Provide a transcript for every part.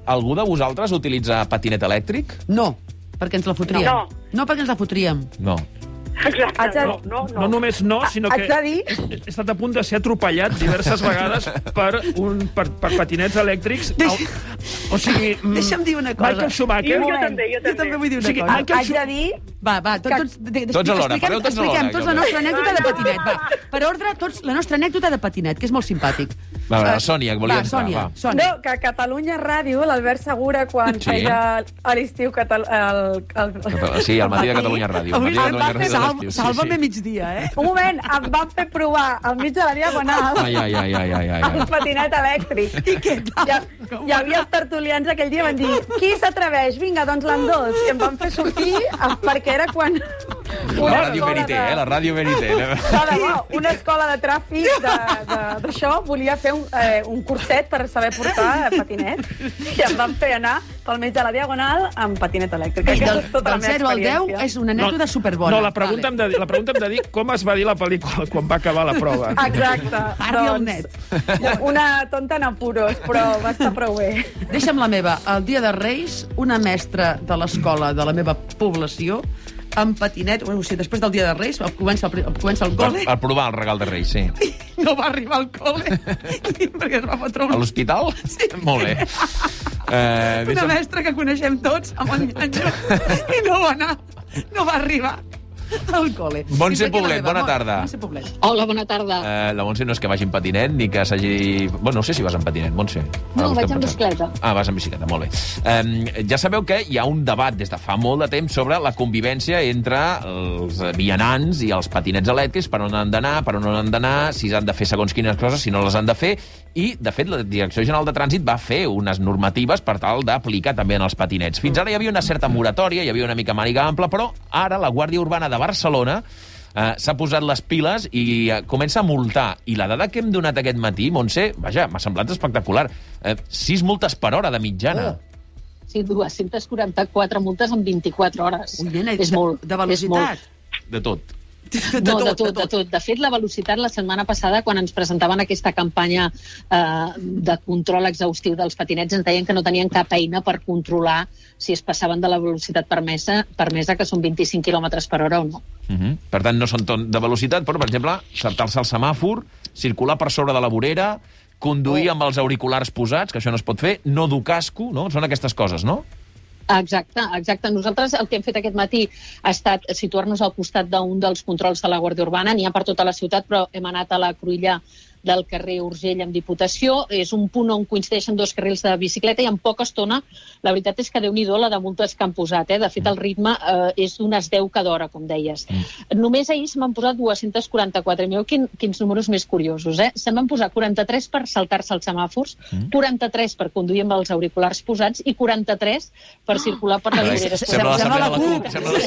algú de vosaltres utilitza patinet elèctric? No, perquè ens la fotríem. No, perquè ens la fotríem. No. Exacte, No només no, sinó que he estat a punt de ser atropellat diverses vegades per patinets elèctrics. O sigui... Deixa'm dir una cosa. Michael Schumacher... Jo també vull dir una cosa. Haig de dir... Va, tots alhora, parleu tots alhora. Expliquem tots la nostra anècdota de patinet. Va, per ordre, tots la nostra anècdota de patinet, que és molt simpàtic. Va, Sònia, que volia entrar. Sònia. No, que a Catalunya Ràdio, l'Albert Segura, quan feia a l'estiu... Sí, al matí de Catalunya Ràdio. Salva-me migdia, Un moment, em van fer provar al mig de la Diagonal el patinet elèctric. I què tal? Hi havia els tertulians aquell dia, van dir, qui s'atreveix? Vinga, doncs l'endols. I em van fer sortir perquè era quan... La Ràdio Verité, la Ràdio Verité. Una escola de tràfic d'això volia fer un curset per saber portar patinet i em van fer anar pel mig de la Diagonal amb patinet elèctric. Del 0 al 10 és una anècdota superbona. No, la pregunta hem de dir com es va dir la pel·lícula quan va acabar la prova. Exacte. Arri al net. Una tonta en apuros, però va estar prou bé. Deixa'm la meva. El dia de Reis, una mestra de l'escola de la meva població amb patinet, o sigui, després del dia de Reis, comença el col·le. Per provar el regal de Reis, sí. No va arribar al col·le perquè es va fotre A l'hospital? Sí. Molt bé. Una mestra que coneixem tots, amb en Llanjo, i no va anar, no va arribar al col·le. Montse Poblet, bona tarda. Montse Poblet. Hola, bona tarda. La Montse no és que vagi en patinet, ni que s'hagi... Bueno, no sé si vas en patinet, Montse. No, vaig en bicicleta. Vas en bicicleta, molt bé. Ja sabeu que hi ha un debat des de fa molt de temps sobre la convivència entre els vianants i els patinets elèctrics, per on han d'anar, per on no han d'anar, si han de fer segons quines coses, si no les han de fer. I, de fet, la Direcció General de Trànsit va fer unes normatives per tal d'aplicar també en els patinets. Fins ara hi havia una certa moratòria, hi havia una mica màniga ampla, però ara la Guàrdia Urbana de Barcelona s'ha posat les piles i comença a multar. I la dada que hem donat aquest matí, Montse, vaja, m'ha semblat espectacular. 6 multes per hora de mitjana. Sí, 244 multes en 24 hores. Ui, nena, és molt. De velocitat? De tot. De tot. De fet, la velocitat la setmana passada, quan ens presentaven aquesta campanya de control exhaustiu dels patinets, ens deien que no tenien cap eina per controlar si es passaven de la velocitat permesa, que són 25 km per hora o no. Per tant, no són de velocitat, però, per exemple, saltar-se el semàfor, circular per sobre de la vorera, conduir amb els auriculars posats, que això no es pot fer, no dur casco, no? Són aquestes coses, no? Exacte. Nosaltres el que hem fet aquest matí ha estat situar-nos al costat d'un dels controls de la Guàrdia Urbana. N'hi ha per tota la ciutat, però hem anat a la cruïlla del carrer Urgell amb Diputació. És un punt on coincideixen 2 carrils de bicicleta i en poca estona, la veritat és que Déu-n'hi-do la de multes que han posat. De fet, el ritme és d'unes 10 cada hora, com deies. Només ahir se m'han posat 244. Mireu quins números més curiosos. Se m'han posat 43 per saltar-se els semàfors, 43 per conduir amb els auriculars posats i 43 per circular per la vorera. Sembla la CUP.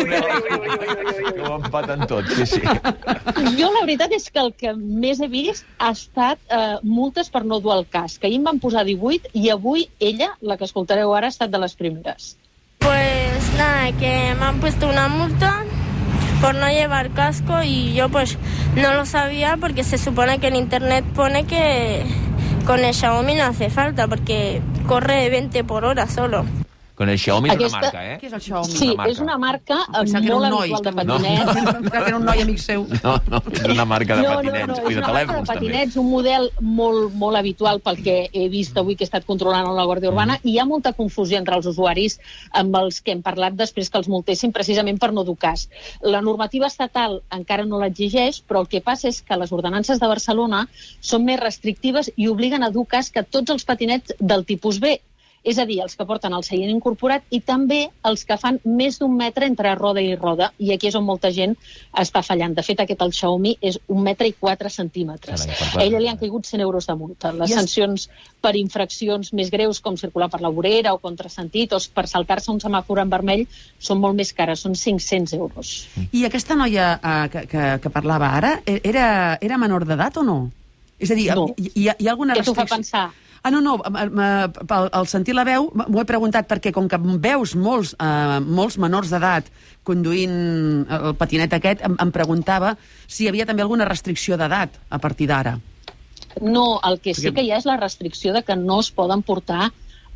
Que ho empaten tot, sí. Jo la veritat és que el que més he vist ha estat multes per no dur el casc. Ahir em van posar 18 i avui ella, la que escoltareu ara, ha estat de les primeres. Pues nada, que me han puesto una multa por no llevar casco y yo pues no lo sabía porque se supone que en internet pone que con el Xiaomi no hace falta porque corre 20 por hora solo. Con el Xiaomi és una marca, Què és el Xiaomi? Sí, és una marca molt habitual de patinet. Que era un noi amic seu. No, és una marca de patinets i de telèfons, també. És una marca de patinets, un model molt habitual pel que he vist avui que he estat controlant la Guàrdia Urbana, i hi ha molta confusió entre els usuaris amb els que hem parlat després que els multessin precisament per no dur casc. La normativa estatal encara no l'exigeix, però el que passa és que les ordenances de Barcelona són més restrictives i obliguen a dur casc a tots els patinets del tipus B. És a dir, els que porten el seient incorporat i també els que fan més d'1 metre entre roda i roda, i aquí és on molta gent està fallant. De fet, aquest el Xiaomi és 1 metre i 4 centímetres. A ella li han caigut 100 euros de multa. Les sancions per infraccions més greus, com circular per la vorera o contrasentit, o per saltar-se un semàfor en vermell, són molt més cares, són 500 euros. I aquesta noia que parlava ara, era menor d'edat o no? És a dir, no. Hi ha alguna restricció? Què t'ho fa pensar? No, al sentir la veu m'ho he preguntat perquè com que veus molts menors d'edat conduint el patinet aquest, em preguntava si hi havia també alguna restricció d'edat a partir d'ara. No, el que sí que hi ha és la restricció de que no es poden portar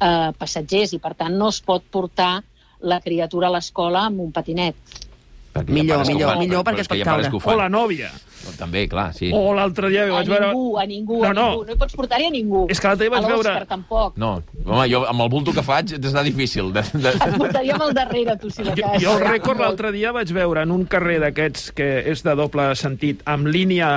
passatgers, i per tant no es pot portar la criatura a l'escola amb un patinet. Millor, perquè es pot caure. O la nòvia. També, clar, sí. O l'altre dia vaig veure... A ningú. No hi pots portar-hi a ningú. És que l'altre dia vaig veure... A l'Òscar, tampoc. No, home, jo amb el bulto que faig és difícil. Et portaríem al darrere, tu, si de cas. Jo el rècord l'altre dia vaig veure en un carrer d'aquests que és de doble sentit, amb línia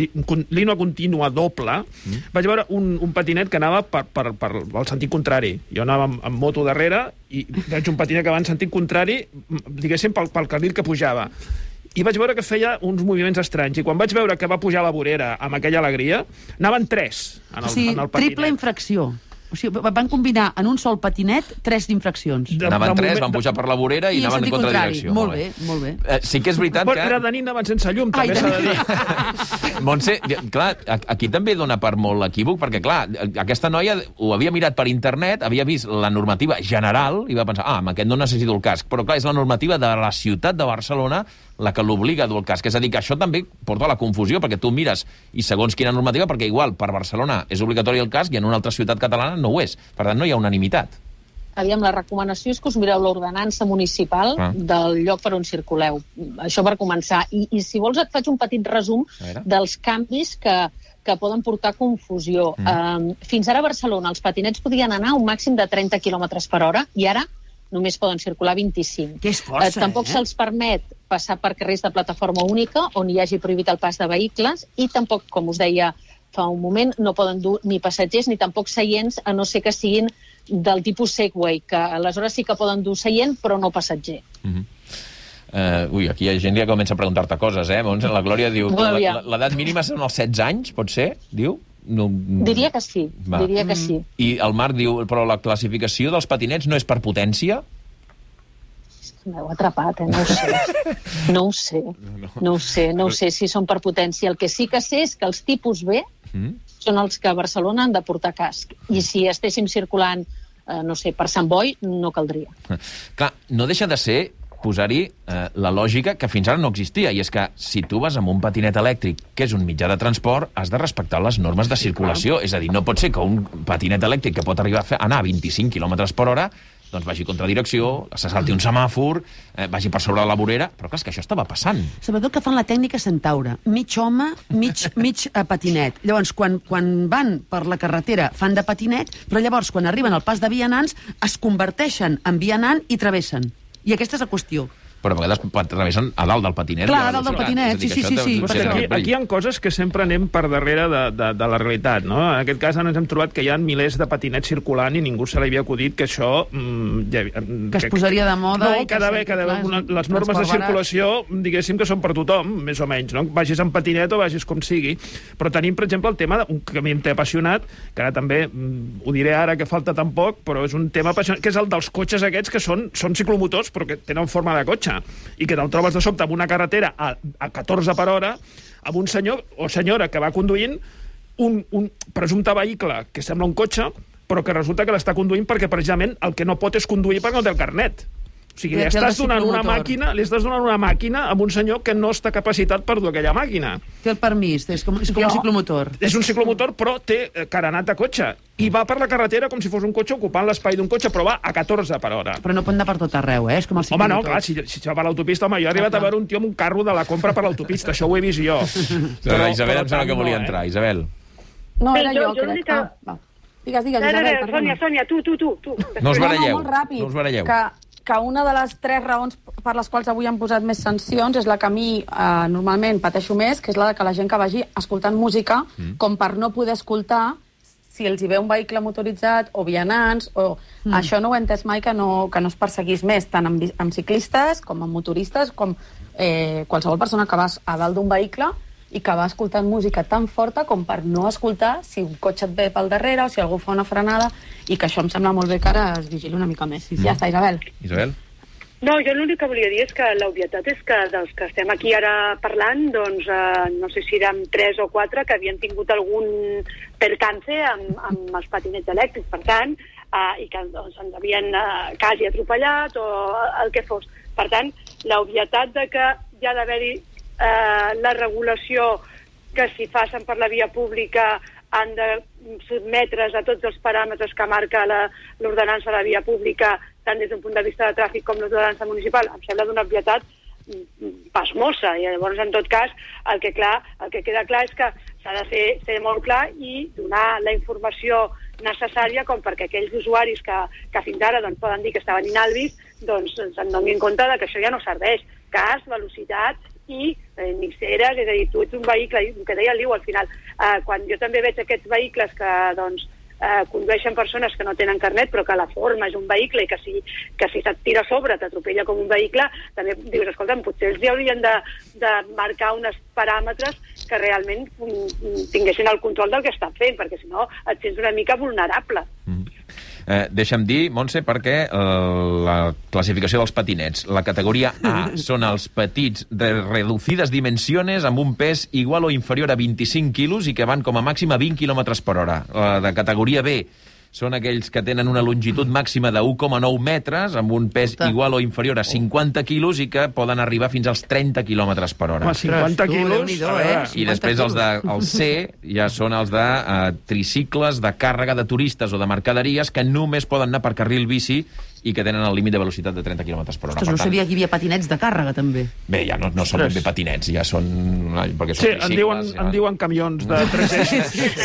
contínua doble, vaig veure un patinet que anava pel sentit contrari. Jo anava amb moto darrere i veig un patinet que va en sentit contrari, diguéssim, pel carril que pujava. I vaig veure que feia uns moviments estranys. I quan vaig veure que va pujar a la vorera amb aquella alegria, anaven 3 en el patinet. Triple infracció. O sigui, van combinar en un sol patinet 3 infraccions. Anaven 3, van pujar per la vorera i anaven en contradirecció. Molt bé. Sí que és veritat que... Era de nit, anaven sense llum, també s'ha de dir. Montse, clar, aquí també dona per molt equívoc, perquè, clar, aquesta noia ho havia mirat per internet, havia vist la normativa general i va pensar, amb aquest no necessito el casc. Però, clar, és la normativa de la ciutat de Barcelona la que l'obliga a dur el casc. És a dir, que això també porta a la confusió, perquè tu mires i segons quina normativa, perquè igual per Barcelona és obligatori el casc i en una altra ciutat catalana no ho és. Per tant, no hi ha unanimitat. Aviam, la recomanació és que us mireu l'ordenança municipal del lloc per on circuleu. Això per començar. I si vols et faig un petit resum dels canvis que poden portar confusió. Fins ara a Barcelona els patinets podien anar a un màxim de 30 km per hora i ara només poden circular 25. Que és força, Tampoc se'ls permet passar per carrers de plataforma única on hi hagi prohibit el pas de vehicles i tampoc, com us deia fa un moment, no poden dur ni passatgers ni tampoc seients, a no ser que siguin del tipus Segway, que aleshores sí que poden dur seient però no passatger. Aquí hi ha gent que comença a preguntar-te coses, Montse? La Glòria diu l'edat mínima són els 16 anys, pot ser? Diu? No... Diria que sí. I el Marc diu, però la classificació dels patinets no és per potència? M'heu atrapat, No ho sé si són per potència. El que sí que sé és que els tipus B són els que a Barcelona han de portar casc. I si estéssim circulant, per Sant Boi, no caldria. Clar, no deixa de ser posar-hi la lògica que fins ara no existia, i és que si tu vas amb un patinet elèctric, que és un mitjà de transport, has de respectar les normes de circulació. És a dir, no pot ser que un patinet elèctric que pot arribar a anar a 25 km per hora doncs vagi contra direcció, se salti un semàfor, vagi per sobre de la vorera, però clar, és que això estava passant. Sobretot que fan la tècnica centaure. Mig home, mig patinet. Llavors, quan van per la carretera fan de patinet, però llavors, quan arriben al pas de vianants, es converteixen en vianant i travessen. I aquesta és la qüestió. Però a vegades travessen a dalt del patinet. Clar, a dalt del patinet, sí. Aquí hi ha coses que sempre anem per darrere de la realitat, no? En aquest cas ens hem trobat que hi ha milers de patinets circulant i ningú se li havia acudit que això... Que es posaria de moda... No, cada vegada les normes de circulació, diguéssim que són per tothom, més o menys, no? Vagis en patinet o vagis com sigui. Però tenim, per exemple, el tema que a mi em té apassionat, que ara també ho diré ara que falta tan poc, però és un tema apassionant, que és el dels cotxes aquests que són ciclomotors però que tenen forma de cotxe i que te'l trobes de sobte amb una carretera a 14 per hora amb un senyor o senyora que va conduint un presumpte vehicle que sembla un cotxe però que resulta que l'està conduint perquè precisament el que no pot és conduir perquè no té el carnet. O sigui, li estàs donant una màquina amb un senyor que no està capacitat per dur aquella màquina. Té el permís, és com un ciclomotor. És un ciclomotor, però té carenat de cotxe. I va per la carretera com si fos un cotxe ocupant l'espai d'un cotxe, però va a 14 per hora. Però no pot anar per tot arreu, És com el ciclomotor. Home, no, clar, si va per l'autopista, jo he arribat a veure un tio amb un carro de la compra per l'autopista, això ho he vist jo. Però Isabel em sembla que volia entrar. Isabel. No, era jo crec. Digues, Isabel. Sònia, tu. No us baralleu. Que una de les 3 raons per les quals avui han posat més sancions és la que a mi normalment pateixo més, que és la que la gent que vagi escoltant música com per no poder escoltar si els hi ve un vehicle motoritzat o vianants, això no ho he entès mai que no es perseguís més, tant amb ciclistes com amb motoristes, com qualsevol persona que vas a dalt d'un vehicle i que va escoltant música tan forta com per no escoltar si un cotxe et ve pel darrere o si algú fa una frenada, i que això em sembla molt bé que ara es vigili una mica més. Ja està, Isabel. No, jo l'únic que volia dir és que l'obvietat és que dels que estem aquí ara parlant, doncs no sé si érem 3 o 4 que havien tingut algun percance amb els patinets elèctrics, per tant, i que doncs, ens havien quasi atropellat o el que fos. Per tant, l'obvietat de que hi ha d'haver-hi la regulació que si passen per la via pública han de sotmetre's a tots els paràmetres que marca l'ordenança de la via pública, tant des d'un punt de vista de tràfic com l'ordenança municipal. Em sembla d'una obvietat pasmosa, i llavors, en tot cas, el que queda clar és que s'ha de ser molt clar i donar la informació necessària com perquè aquells usuaris que fins ara poden dir que estaven inhàbils se'n donin compte que això ja no serveix. Cas, velocitat i mixeres, és a dir, tu ets un vehicle, el que deia el Liu al final, quan jo també veig aquests vehicles que condueixen persones que no tenen carnet però que la forma és un vehicle i que si se't tira a sobre t'atropella com un vehicle, també dius, escolta'm, potser els haurien de marcar uns paràmetres que realment tinguessin el control del que estan fent, perquè si no et sents una mica vulnerable. Deixa'm dir, Montse, perquè la classificació dels patinets, la categoria A són els petits de reducides dimensiones amb un pes igual o inferior a 25 quilos i que van com a màxim a 20 km per hora. La de categoria B són aquells que tenen una longitud màxima de 1,9 metres, amb un pes igual o inferior a 50 quilos i que poden arribar fins als 30 km per hora. 50 quilos... I després el C ja són els de tricicles de càrrega de turistes o de mercaderies que només poden anar per carril bici i que tenen el límit de velocitat de 30 km per hora. Ostres, no sabia que hi havia patinets de càrrega, també. Bé, ja no són ben bé patinets, ja són... Perquè són tricicles, en diuen camions de 3 eixos.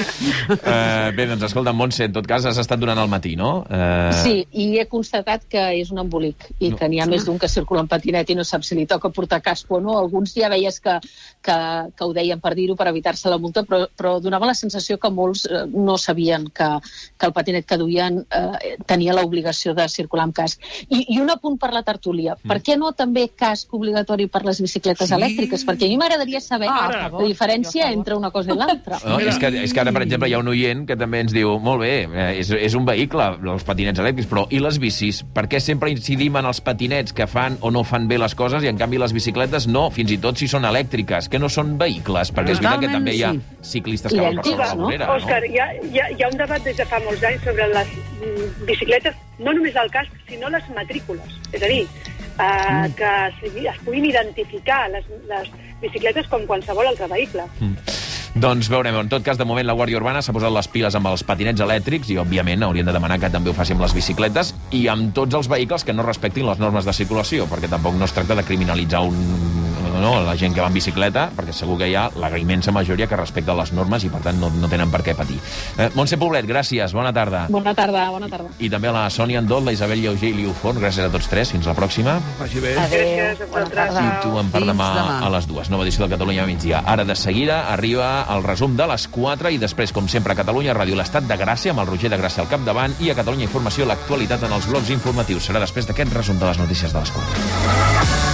Bé, doncs escolta, Montse, en tot cas has estat durant el matí, no? Sí, i he constatat que és un embolic i que n'hi ha més d'un que circula en patinet i no sap si li toca portar casco o no. Alguns ja veies que ho deien per dir-ho, per evitar-se la multa, però donava la sensació que molts no sabien que el patinet que duien tenia l'obligació de circular amb casc. I un apunt per la tertúlia. Per què no també casc obligatori per les bicicletes elèctriques? Perquè a mi m'agradaria saber la diferència entre una cosa i l'altra. No, és que ara, per exemple, hi ha un oient que també ens diu, molt bé, és un vehicle, els patinets elèctrics, però i les bicis? Per què sempre incidim en els patinets que fan o no fan bé les coses i, en canvi, les bicicletes no, fins i tot si són elèctriques, que no són vehicles? Perquè és veritat que també hi ha ciclistes que van per sobre la vorera, no? Òscar, hi ha un debat des de fa molts anys sobre les bicicletes, no només el casc, sinó les matrícules. És a dir, que es puguin identificar les bicicletes com qualsevol altre vehicle. Doncs veurem. En tot cas, de moment, la Guàrdia Urbana s'ha posat les piles amb els patinets elèctrics i, òbviament, haurien de demanar que també ho faci amb les bicicletes i amb tots els vehicles que no respectin les normes de circulació, perquè tampoc no es tracta de criminalitzar la gent que va en bicicleta, perquè segur que hi ha la immensa majoria que respecta les normes i, per tant, no tenen per què patir. Montse Poblet, gràcies. Bona tarda. Bona tarda, bona tarda. I també a la Sònia Andol, la Isabel Lleuger i Liu Font. Gràcies a tots tres. Fins la pròxima. Vagi bé. Gràcies a vosaltres. I tu en per demà a les 2. Nova edició del Catalunya a migdia. Ara, de seguida, arriba el resum de les 4 i després, com sempre, a Catalunya Ràdio, l'Estat de Gràcia, amb el Roger de Gràcia al capdavant, i a Catalunya Informació, l'actualitat en els blocs informatius. Serà després d'aquest resum de les notícies de les 4.